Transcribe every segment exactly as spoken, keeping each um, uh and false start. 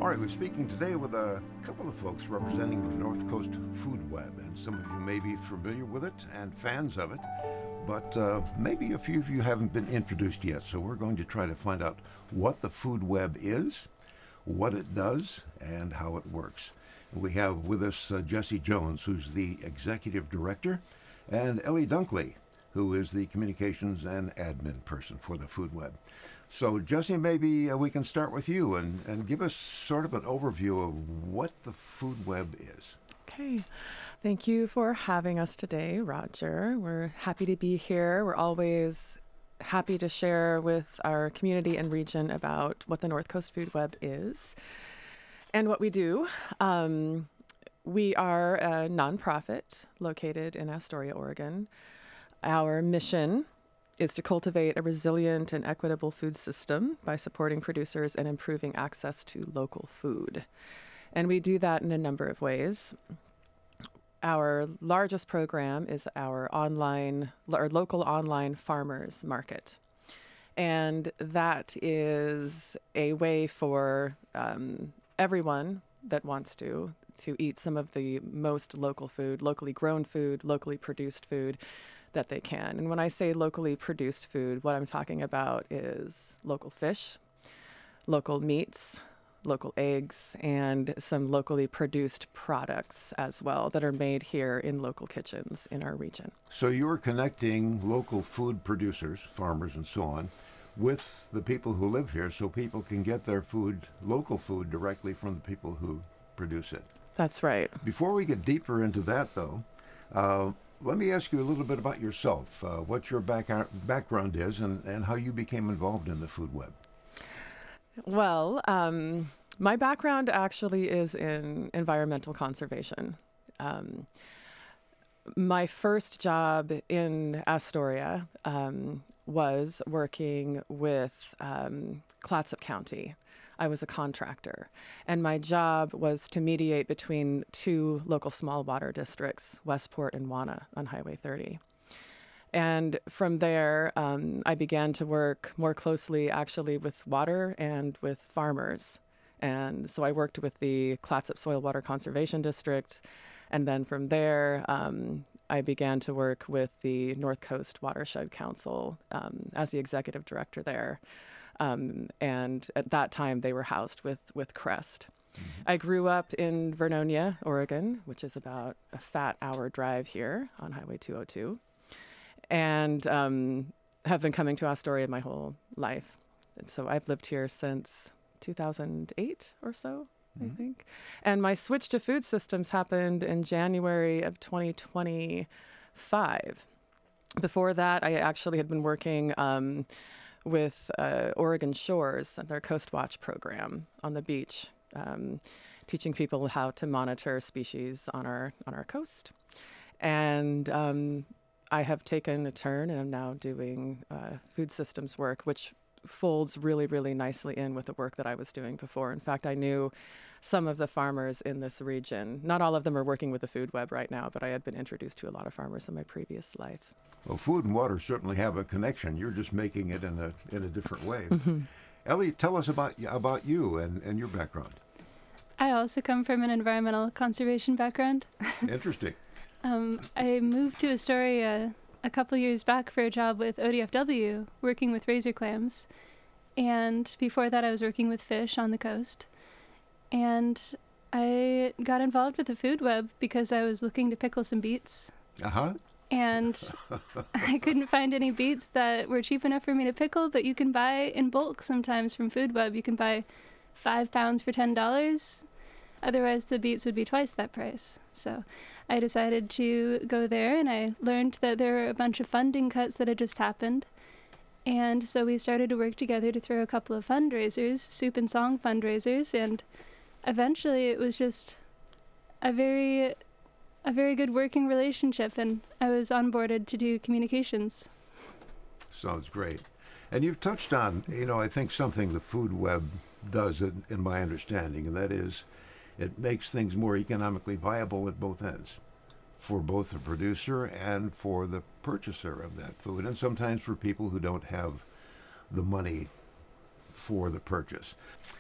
All right, we're speaking today with a couple of folks representing the North Coast Food Web, and some of you may be familiar with it and fans of it, but uh, maybe a few of you haven't been introduced yet, so we're going to try to find out what the Food Web is, what it does, and how it works. We have with us uh, Jesse Jones, who's the Executive Director, and Ellie Dunkley, who is the Communications and Admin person for the Food Web. So, Jesse, maybe uh, we can start with you and, and give us sort of an overview of what the Food Web is. Okay. Thank you for having us today, Roger. We're happy to be here. We're always happy to share with our community and region about what the North Coast Food Web is and what we do. Um, we are a nonprofit located in Astoria, Oregon. Our mission is to cultivate a resilient and equitable food system by supporting producers and improving access to local food. And we do that in a number of ways. Our largest program is our online, or local online farmers market. And that is a way for um, everyone that wants to, to eat some of the most local food, locally grown food, locally produced food that they can. And when I say locally produced food, what I'm talking about is local fish, local meats, local eggs, and some locally produced products as well that are made here in local kitchens in our region. So you're connecting local food producers, farmers and so on, with the people who live here so people can get their food, local food, directly from the people who produce it. That's right. Before we get deeper into that, though, uh, let me ask you a little bit about yourself, uh, what your back- background is, and, and how you became involved in the Food Web. Well, um, my background actually is in environmental conservation. Um, my first job in Astoria um, was working with um, Clatsop County. I was a contractor, and my job was to mediate between two local small water districts, Westport and Wana, on Highway thirty. And from there, um, I began to work more closely actually with water and with farmers. And so I worked with the Clatsop Soil Water Conservation District, and then from there, um, I began to work with the North Coast Watershed Council um, as the executive director there. Um, and at that time, they were housed with, with Crest. Mm-hmm. I grew up in Vernonia, Oregon, which is about a fat hour drive here on Highway two oh two, and um, have been coming to Astoria my whole life. And so I've lived here since two thousand eight or so, mm-hmm. I think. And my switch to food systems happened in January of twenty twenty-five. Before that, I actually had been working um, with uh, Oregon Shores and their Coast Watch program on the beach, um, teaching people how to monitor species on our on our coast. And um, I have taken a turn and I'm now doing uh, food systems work, which folds really, really nicely in with the work that I was doing before. In fact, I knew some of the farmers in this region. Not all of them are working with the Food Web right now, but I had been introduced to a lot of farmers in my previous life. Well, food and water certainly have a connection. You're just making it in a in a different way. Mm-hmm. Ellie, tell us about about you and, and your background. I also come from an environmental conservation background. Interesting. um, I moved to Astoria a couple years back for a job with O D F W, working with razor clams. And before that, I was working with fish on the coast. And I got involved with the Food Web because I was looking to pickle some beets. Uh-huh. And I couldn't find any beets that were cheap enough for me to pickle, but you can buy in bulk sometimes from Food Web. You can buy five pounds for ten dollars. Otherwise, the beets would be twice that price. So I decided to go there, and I learned that there were a bunch of funding cuts that had just happened. And so we started to work together to throw a couple of fundraisers, soup and song fundraisers, and eventually it was just a very... a very good working relationship, and I was onboarded to do communications. Sounds great. And you've touched on, you know, I think something the Food Web does, in, in my understanding, and that is it makes things more economically viable at both ends, for both the producer and for the purchaser of that food, and sometimes for people who don't have the money for the purchase.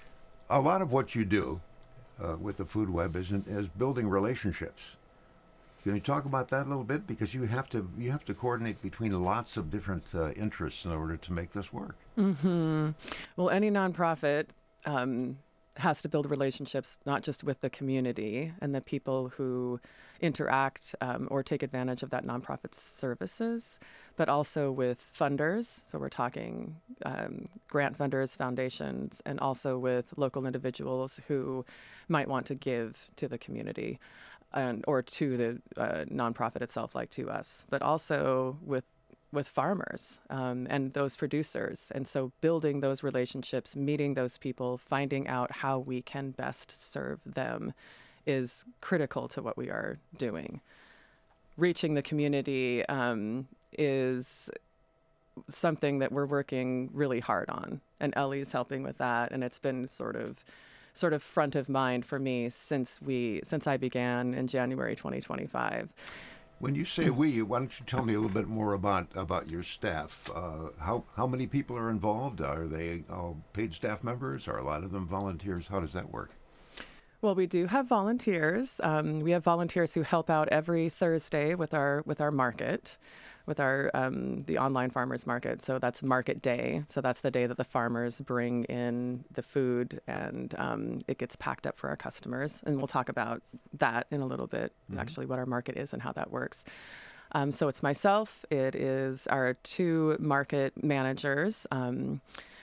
a lot of what you do uh, with the food web is, is building relationships. Can you talk about that a little bit? Because you have to you have to coordinate between lots of different uh, interests in order to make this work. Hmm. Well, any nonprofit um, has to build relationships not just with the community and the people who interact um, or take advantage of that nonprofit's services, but also with funders. So we're talking um, grant funders, foundations, and also with local individuals who might want to give to the community. And, or to the uh, nonprofit itself, like to us, but also with with farmers um, and those producers. And so building those relationships, meeting those people, finding out how we can best serve them is critical to what we are doing. Reaching the community um, is something that we're working really hard on, and Ellie's helping with that, and it's been sort of sort of front of mind for me since we since I began in January twenty twenty-five. When you say we, why don't you tell me a little bit more about, about your staff? Uh, how how many people are involved? Are they all paid staff members? Are a lot of them volunteers? How does that work? Well, we do have volunteers. Um, we have volunteers who help out every Thursday with our with our market, with our um, the online farmers market. So that's market day. So that's the day that the farmers bring in the food and um, it gets packed up for our customers. And we'll talk about that in a little bit, mm-hmm. actually what our market is and how that works. Um, so it's myself. It is our two market managers, um,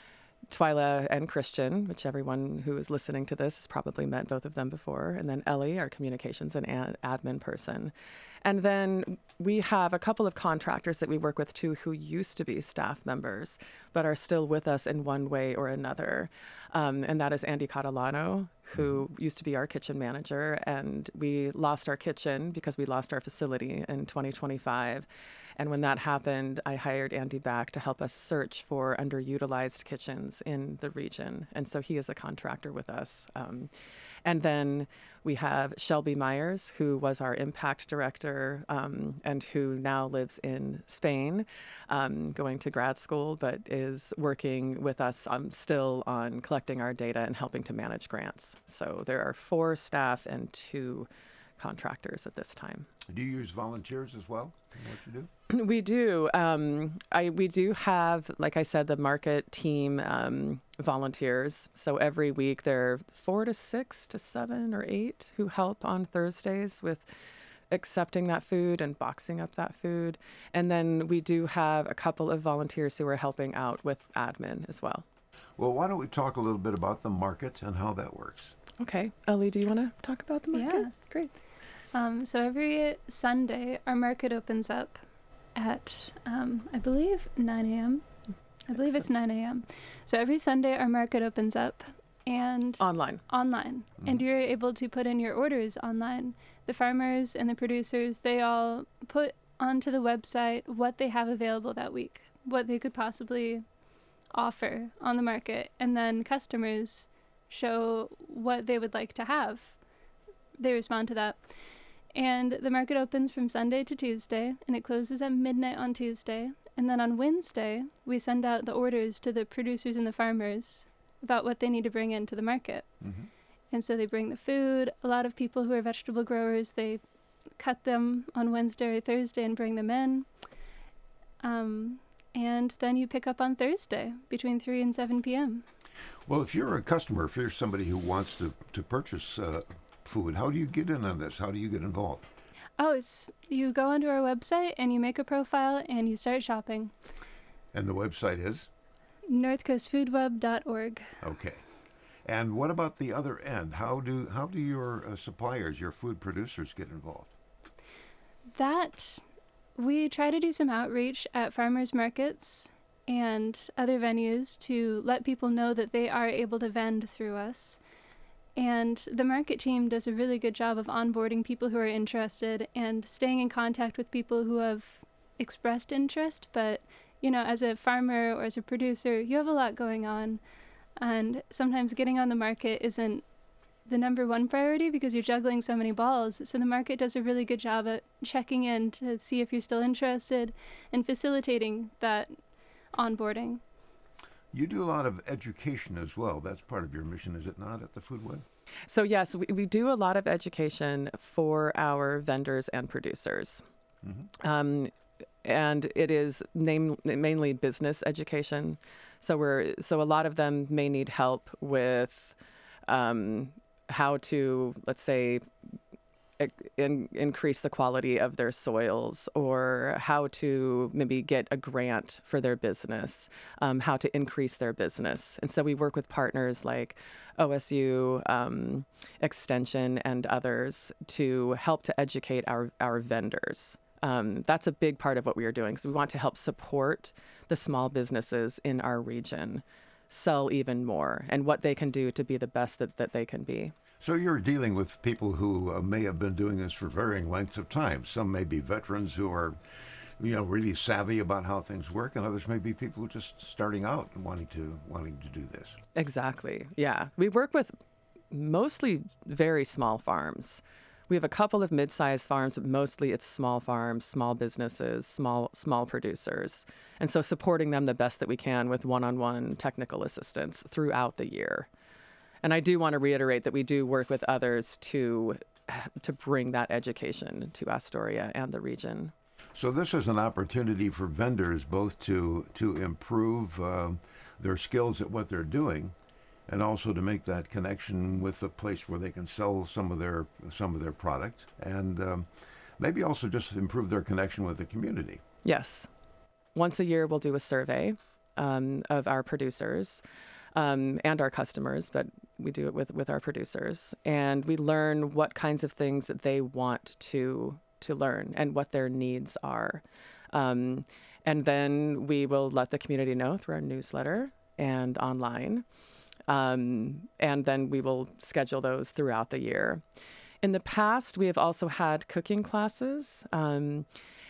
Twyla and Christian, which everyone who is listening to this has probably met both of them before, and then Ellie, our communications and ad- admin person. And then we have a couple of contractors that we work with too who used to be staff members, but are still with us in one way or another. Um, and that is Andy Catalano, who used to be our kitchen manager. And we lost our kitchen because we lost our facility in twenty twenty-five. And when that happened, I hired Andy back to help us search for underutilized kitchens in the region. And so he is a contractor with us. Um, and then we have Shelby Myers, who was our impact director um, and who now lives in Spain, um, going to grad school, but is working with us um, still on collecting our data and helping to manage grants. So there are four staff and two contractors at this time. Do you use volunteers as well in what you do? We do. Um, I we do have, like I said, the market team um, volunteers. So every week there are four to six to seven or eight who help on Thursdays with accepting that food and boxing up that food. And then we do have a couple of volunteers who are helping out with admin as well. Well, why don't we talk a little bit about the market and how that works? Okay. Ellie, do you want to talk about the market? Yeah. Great. Um, so every Sunday, our market opens up at, um, I believe, nine a.m. I believe it's nine a.m. So every Sunday, our market opens up and Online. online, Mhm. and you're able to put in your orders online. The farmers and the producers, they all put onto the website what they have available that week, what they could possibly offer on the market, and then customers show what they would like to have. They respond to that. And the market opens from Sunday to Tuesday, and it closes at midnight on Tuesday. And then on Wednesday, we send out the orders to the producers and the farmers about what they need to bring into the market. Mm-hmm. And so they bring the food. A lot of people who are vegetable growers, they cut them on Wednesday or Thursday and bring them in. Um, and then you pick up on Thursday between three and seven p.m. Well, if you're a customer, if you're somebody who wants to, to purchase uh, food, how do you get in on this? How do you get involved? Oh, it's you go onto our website and you make a profile and you start shopping. And the website is? north coast food web dot org. Okay. And what about the other end? How do how do your uh, suppliers, your food producers, get involved? That we try to do some outreach at farmers markets and other venues to let people know that they are able to vend through us. And the market team does a really good job of onboarding people who are interested and staying in contact with people who have expressed interest. But, you know, as a farmer or as a producer, you have a lot going on. And sometimes getting on the market isn't the number one priority because you're juggling so many balls. So the market does a really good job at checking in to see if you're still interested and facilitating that onboarding. You do a lot of education as well. That's part of your mission, is it not, at the Food Web? So yes, we, we do a lot of education for our vendors and producers. Mm-hmm. Um, and it is name, mainly business education. So we're so a lot of them may need help with um, how to, let's say, in, increase the quality of their soils, or how to maybe get a grant for their business, um, how to increase their business. And so we work with partners like O S U, um, Extension, and others to help to educate our, our vendors. Um, that's a big part of what we are doing. So we want to help support the small businesses in our region sell even more, and what they can do to be the best that, that they can be. So you're dealing with people who uh, may have been doing this for varying lengths of time. Some may be veterans who are, you know, really savvy about how things work, and others may be people who are just starting out and wanting to wanting to do this. Exactly. Yeah. We work with mostly very small farms. We have a couple of mid-sized farms, but mostly it's small farms, small businesses, small small producers. And so supporting them the best that we can with one-on-one technical assistance throughout the year. And I do want to reiterate that we do work with others to to bring that education to Astoria and the region. So this is an opportunity for vendors both to to improve uh, their skills at what they're doing, and also to make that connection with a place where they can sell some of their some of their product, and um, maybe also just improve their connection with the community. Yes. Once a year, we'll do a survey um, of our producers um, and our customers, but we do it with, with our producers. And we learn what kinds of things that they want to to learn and what their needs are. Um, and then we will let the community know through our newsletter and online. Um, and then we will schedule those throughout the year. In the past, we have also had cooking classes, um,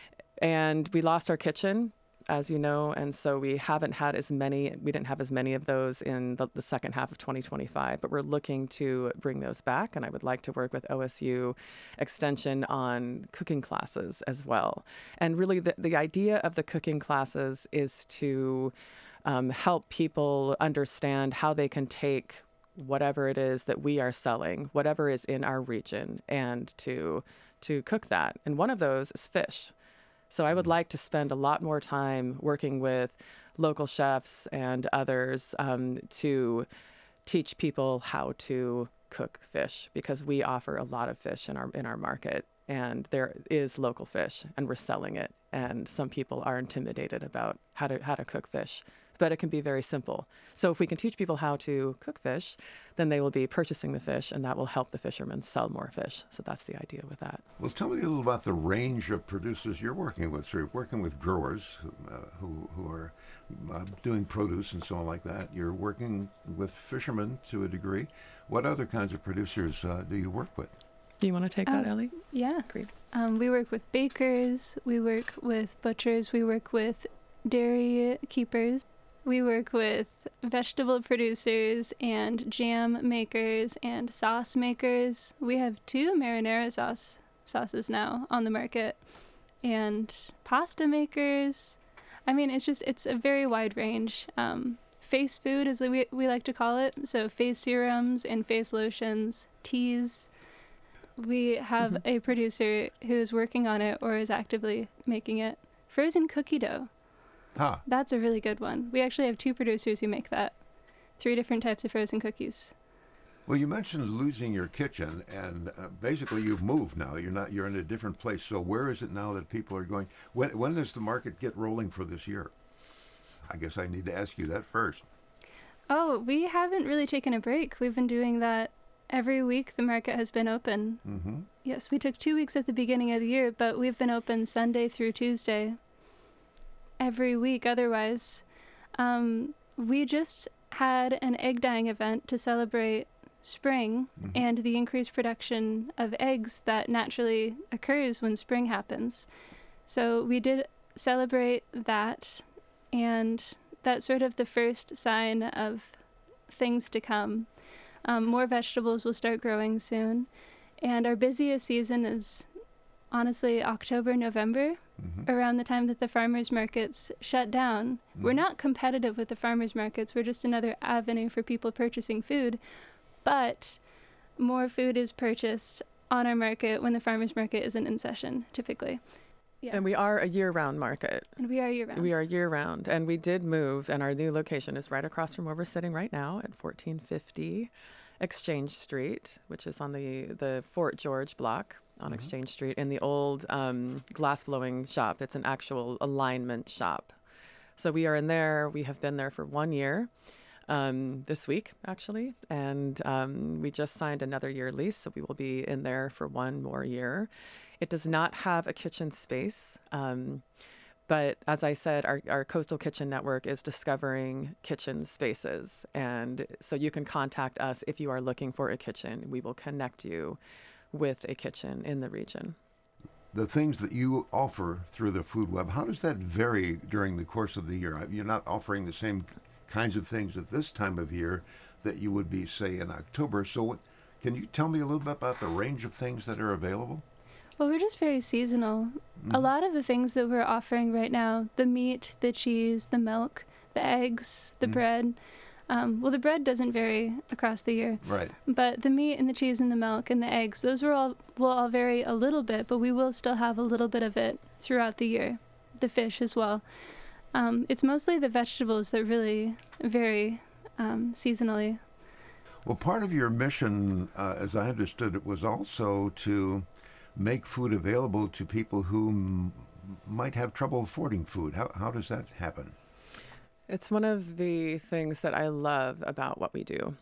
and we lost our kitchen, as you know, and so we haven't had as many, we didn't have as many of those in the, the second half of twenty twenty-five, but we're looking to bring those back, and I would like to work with O S U Extension on cooking classes as well. And really the, the idea of the cooking classes is to um, help people understand how they can take whatever it is that we are selling, whatever is in our region, and to to cook that. And one of those is fish. So I would like to spend a lot more time working with local chefs and others um, to teach people how to cook fish, because we offer a lot of fish in our in our market, and there is local fish, and we're selling it. And some people are intimidated about how to how to cook fish, but it can be very simple. So if we can teach people how to cook fish, then they will be purchasing the fish, and that will help the fishermen sell more fish. So that's the idea with that. Well, tell me a little about the range of producers you're working with. So you're working with growers uh, who, who are uh, doing produce and so on like that. You're working with fishermen to a degree. What other kinds of producers uh, do you work with? Do you want to take that, Um, Ellie? Yeah. Great. Um, we work with bakers, we work with butchers, we work with dairy keepers. We work with vegetable producers and jam makers and sauce makers. We have two marinara sauce sauces now on the market, and pasta makers. I mean, it's just, it's a very wide range. Um, face food, as we, we like to call it. So face serums and face lotions, teas. We have a producer who is working on it or is actively making it. Frozen cookie dough. Huh. That's a really good one. We actually have two producers who make that. Three different types of frozen cookies. Well, you mentioned losing your kitchen, and uh, basically you've moved now. You're not. You're in a different place. So where is it now that people are going? When when does the market get rolling for this year? I guess I need to ask you that first. Oh, we haven't really taken a break. We've been doing that every week. The market has been open. Mm-hmm. Yes, we took two weeks at the beginning of the year, but we've been open Sunday through Tuesday. Every week otherwise. Um, we just had an egg dyeing event to celebrate spring Mm-hmm. and the increased production of eggs that naturally occurs when spring happens. So we did celebrate that, and that's sort of the first sign of things to come. Um, more vegetables will start growing soon, and our busiest season is honestly October, November, Mm-hmm. around the time that the farmers markets shut down. We're Mhm. not competitive with the farmers markets. We're just another avenue for people purchasing food. But more food is purchased on our market when the farmers market isn't in session, typically. Yeah. And we are a year-round market. And we are year round. We are year-round, and we did move, and our new location is right across from where we're sitting right now at fourteen fifty Exchange Street, which is on the, the Fort George block on Mhm. Exchange Street, in the old um, glass-blowing shop. It's an actual alignment shop. So we are in there. We have been there for one year um, this week, actually, and um, we just signed another year lease, so we will be in there for one more year. It does not have a kitchen space. Um, But as I said, our, our Coastal Kitchen Network is discovering kitchen spaces. And so you can contact us if you are looking for a kitchen. We will connect you with a kitchen in the region. The things that you offer through the food web, how does that vary during the course of the year? You're not offering the same kinds of things at this time of year that you would be, say, in October. So what, can you tell me a little bit about the range of things that are available? Well, we're just very seasonal. A Mhm. lot of the things that we're offering right now, the meat, the cheese, the milk, the eggs, the Mm. bread. Um, well, the bread doesn't vary across the year, Right. but the meat and the cheese and the milk and the eggs, those will all, will all vary a little bit, but we will still have a little bit of it throughout the year. The fish as well. Um, it's mostly the vegetables that really vary um, seasonally. Well, part of your mission, uh, as I understood it, was also to make food available to people who m- might have trouble affording food. How, how does that happen? It's one of the things that I love about what we do.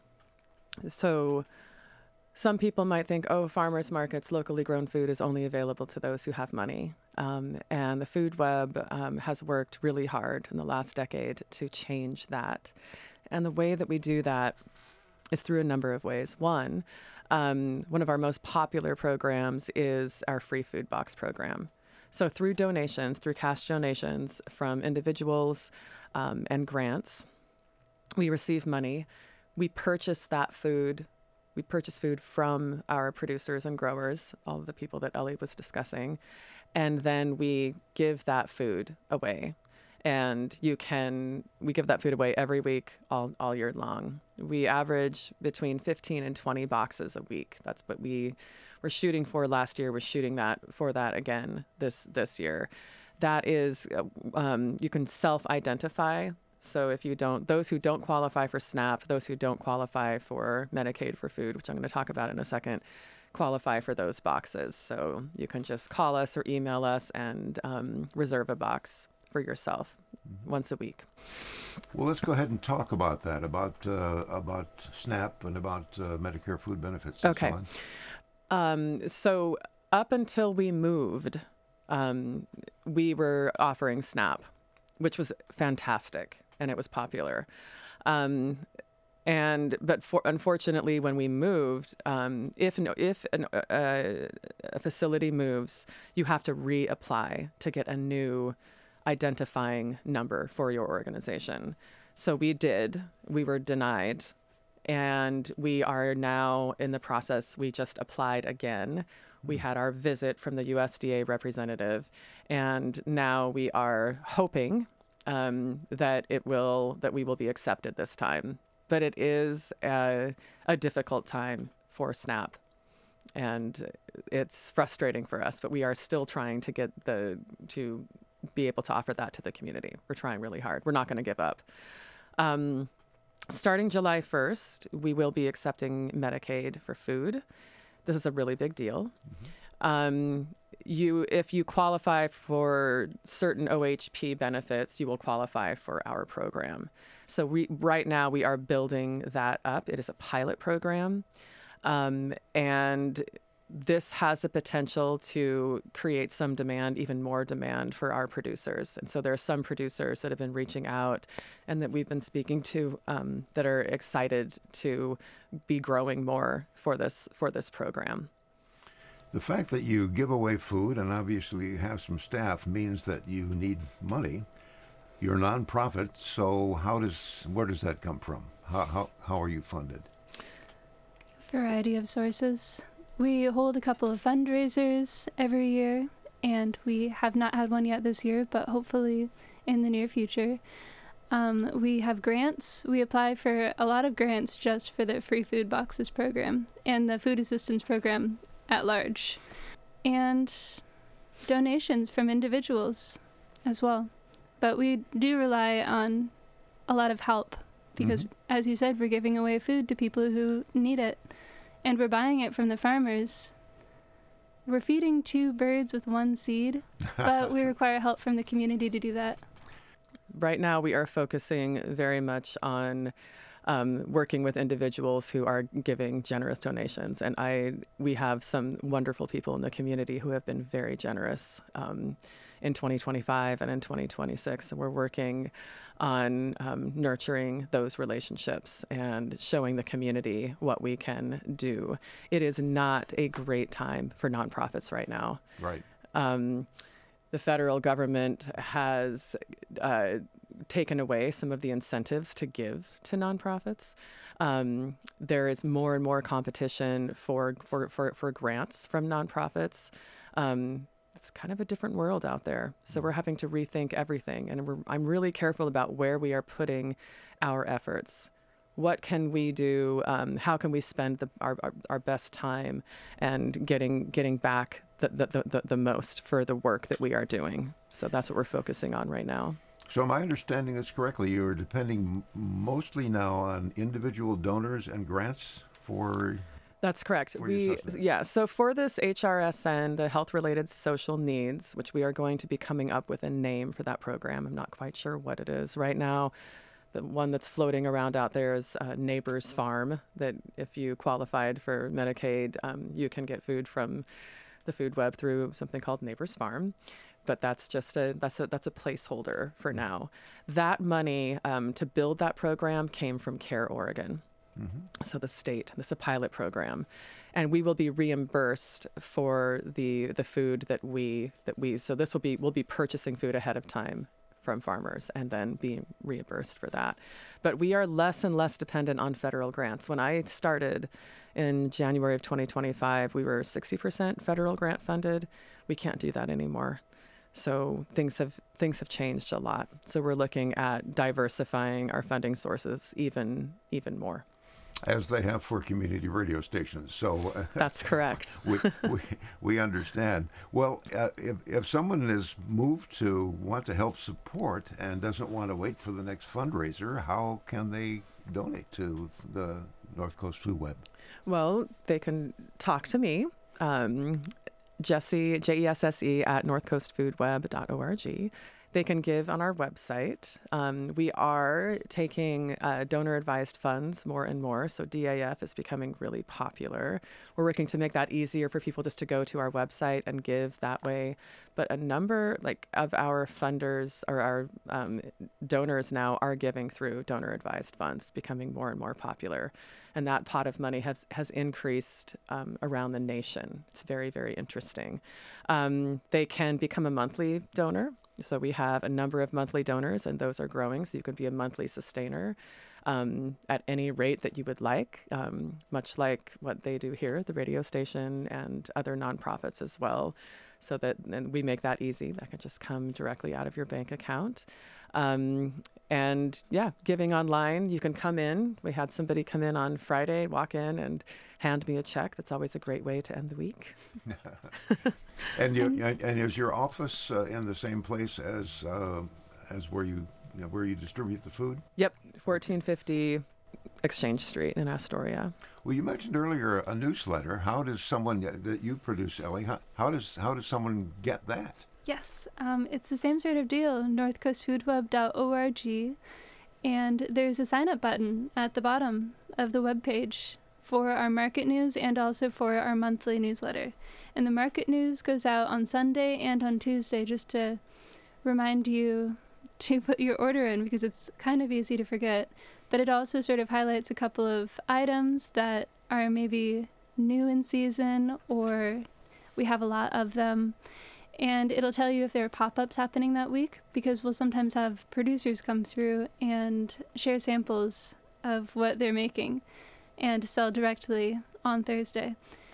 So some people might think, oh, farmers markets, locally grown food is only available to those who have money. Um, and the Food Web um, has worked really hard in the last decade to change that. And the way that we do that is through a number of ways. One, um, one of our most popular programs is our free food box program. So through donations, through cash donations from individuals um, and grants, we receive money. We purchase that food. We purchase food from our producers and growers, all of the people that Ellie was discussing, and then we give that food away. And you can, we give that food away every week, all, all year long. We average between fifteen and twenty boxes a week. That's what we were shooting for last year. We're shooting that for that again this, this year. That is, uh, um, you can self-identify. So if you don't, those who don't qualify for SNAP, those who don't qualify for Medicaid for food, which I'm going to talk about in a second, qualify for those boxes. So you can just call us or email us and um, reserve a box for yourself once a week. Well, let's go ahead and talk about that, about uh, about SNAP and about uh, Medicare food benefits and Okay. so on. Um, so up until we moved, um, we were offering SNAP, which was fantastic, and it was popular. Um, and but for, unfortunately, when we moved, um, if no, if an, uh, a facility moves, you have to reapply to get a new identifying number for your organization. So we did. We were denied. And we are now in the process. We just applied again. We had our visit from the U S D A representative, and now we are hoping um, that it will that we will be accepted this time. But it is a, a difficult time for SNAP, and it's frustrating for us. But we are still trying to get the to be able to offer that to the community. We're trying really hard. We're not going to give up. Um, Starting July first, we will be accepting Medicaid for food. This is a really big deal. Mm-hmm. Um, you, if you qualify for certain O H P benefits, you will qualify for our program. So we, right now we are building that up. It is a pilot program. Um, and this has the potential to create some demand, even more demand for our producers. And so there are some producers that have been reaching out and that we've been speaking to um, that are excited to be growing more for this for this program. The fact that you give away food and obviously you have some staff means that you need money. You're a nonprofit, so how does where does that come from? How how how are you funded? Variety of sources. We hold a couple of fundraisers every year, and we have not had one yet this year, but hopefully in the near future. Um, we have grants. We apply for a lot of grants just for the Free Food Boxes program and the food assistance program at large. And donations from individuals as well. But we do rely on a lot of help because, Mhm. as you said, we're giving away food to people who need it. And we're buying it from the farmers. We're feeding two birds with one seed, but we require help from the community to do that. Right now, we are focusing very much on um, working with individuals who are giving generous donations, and I we have some wonderful people in the community who have been very generous um, in twenty twenty-five and in twenty twenty-six. And we're working on um, nurturing those relationships and showing the community what we can do. It is not a great time for nonprofits right now. Right. Um, the federal government has uh, taken away some of the incentives to give to nonprofits. Um, there is more and more competition for for, for, for grants from nonprofits. Um, it's kind of a different world out there. So we're having to rethink everything. And we're, I'm really careful about where we are putting our efforts. What can we do? Um, how can we spend the, our, our, our best time and getting getting back the, the, the, the most for the work that we are doing? So that's what we're focusing on right now. So am I understanding this correctly? You're depending m- mostly now on individual donors and grants for... That's correct. For your We sustenance. yeah. So for this H R S N, the health-related social needs, which we are going to be coming up with a name for that program. I'm not quite sure what it is right now. The one that's floating around out there is uh, Neighbors Farm. That if you qualified for Medicaid, um, you can get food from the food web through something called Neighbors Farm. But that's just a that's a that's a placeholder for now. That money um, to build that program came from Care Oregon. Mm-hmm. So the state, this is a pilot program, and we will be reimbursed for the the food that we that we. So this will be we'll be purchasing food ahead of time from farmers and then being reimbursed for that. But we are less and less dependent on federal grants. When I started in January of twenty twenty-five, we were sixty percent federal grant funded. We can't do that anymore. So things have things have changed a lot. So we're looking at diversifying our funding sources even even more. As they have for community radio stations. So uh, That's correct. we, we, we understand. Well, uh, if, if someone is moved to want to help support and doesn't want to wait for the next fundraiser, how can they donate to the North Coast Food Web? Well, they can talk to me, um, Jesse, J E S S E, at north coast food web dot org. They can give on our website. Um, we are taking uh, donor-advised funds more and more, so D A F is becoming really popular. We're working to make that easier for people just to go to our website and give that way. But a number like of our funders or our um, donors now are giving through donor-advised funds, becoming more and more popular. And that pot of money has, has increased um, around the nation. It's very, very interesting. Um, they can become a monthly donor. So we have a number of monthly donors, and those are growing. So you can be a monthly sustainer um, at any rate that you would like, um, much like what they do here at the radio station and other nonprofits as well. So that and we make that easy. That can just come directly out of your bank account. Um, and yeah, giving online, you can come in. We had somebody come in on Friday, walk in and hand me a check. That's always a great way to end the week. And you and, and is your office uh, in the same place as uh, as where you, you know, where you distribute the food? Yep, fourteen fifty Exchange Street in Astoria. Well, you mentioned earlier a newsletter. How does someone that you produce, Ellie? How, how does how does someone get that? Yes, um, it's the same sort of deal, north coast food web dot org, and there's a sign-up button at the bottom of the webpage for our market news and also for our monthly newsletter. And the market news goes out on Sunday and on Tuesday just to remind you to put your order in because it's kind of easy to forget. But it also sort of highlights a couple of items that are maybe new in season or we have a lot of them. And it'll tell you if there are pop-ups happening that week because we'll sometimes have producers come through and share samples of what they're making and sell directly on Thursday.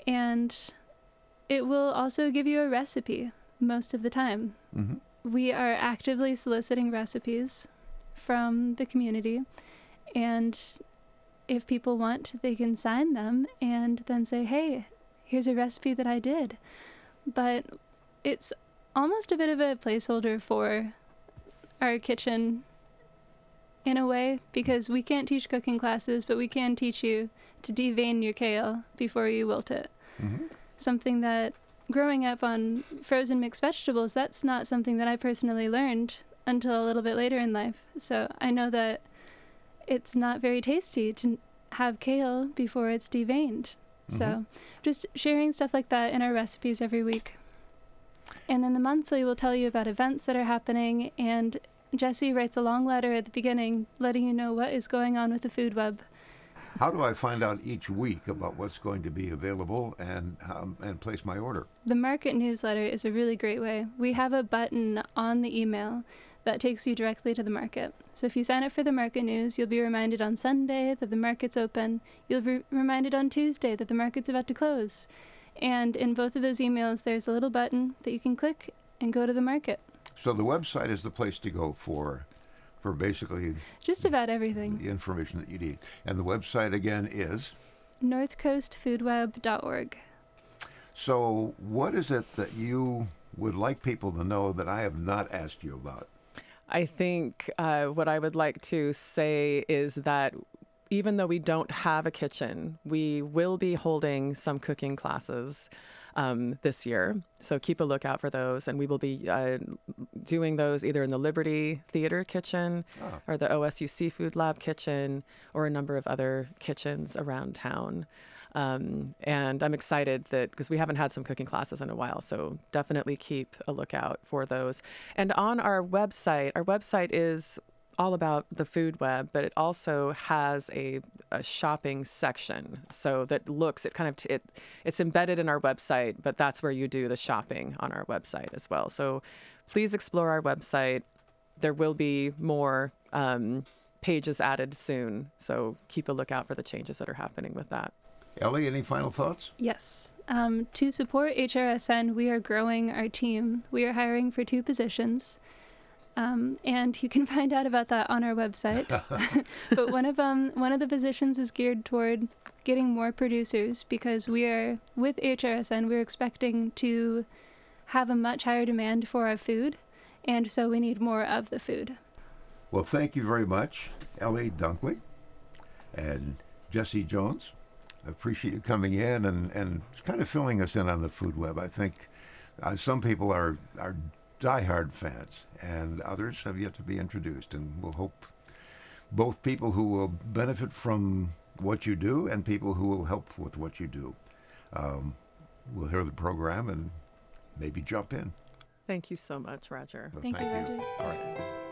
and it will also give you a recipe most of the time. Mm-hmm. We are actively soliciting recipes from the community, and if people want, they can sign them and then say, hey, here's a recipe that I did. But it's almost a bit of a placeholder for our kitchen in a way, because we can't teach cooking classes, but we can teach you to devein your kale before you wilt it. Mm-hmm. Something that, growing up on frozen mixed vegetables, that's not something that I personally learned until a little bit later in life. So I know that it's not very tasty to have kale before it's deveined. Mm-hmm. So just sharing stuff like that in our recipes every week. And then the monthly will tell you about events that are happening, and Jesse writes a long letter at the beginning letting you know what is going on with the food web. How do I find out each week about what's going to be available and um, and place my order? The market newsletter is a really great way. We have a button on the email that takes you directly to the market. So if you sign up for the market news, you'll be reminded on Sunday that the market's open. You'll be reminded on Tuesday that the market's about to close. And in both of those emails, there's a little button that you can click and go to the market. So the website is the place to go for for basically Just about everything. the information that you need. And the website again is? north coast food web dot org. So what is it that you would like people to know that I have not asked you about? I think uh, what I would like to say is that even though we don't have a kitchen, we will be holding some cooking classes um, this year. So keep a lookout for those. And we will be uh, doing those either in the Liberty Theater kitchen Ah. or the O S U Seafood Lab kitchen or a number of other kitchens around town. Um, and I'm excited that because we haven't had some cooking classes in a while, so definitely keep a lookout for those. And on our website, our website is all about the food web, but it also has a, a shopping section. So that looks, it kind of, t- it, it's embedded in our website, but that's where you do the shopping on our website as well. So please explore our website. There will be more um, pages added soon. So keep a lookout for the changes that are happening with that. Ellie, any final thoughts? Yes. Um, to support H R S N, we are growing our team. We are hiring for two positions. Um, and you can find out about that on our website. But one of um, one of the positions is geared toward getting more producers, because we are, with H R S N, we're expecting to have a much higher demand for our food. And so we need more of the food. Well, thank you very much, Ellie Dunkley and Jesse Jones. I appreciate you coming in and, and kind of filling us in on the food web. I think uh, some people are, are diehard fans, and others have yet to be introduced. And we'll hope both people who will benefit from what you do and people who will help with what you do um, will hear the program and maybe jump in. Thank you so much, Roger. So Thank you, Roger. All right.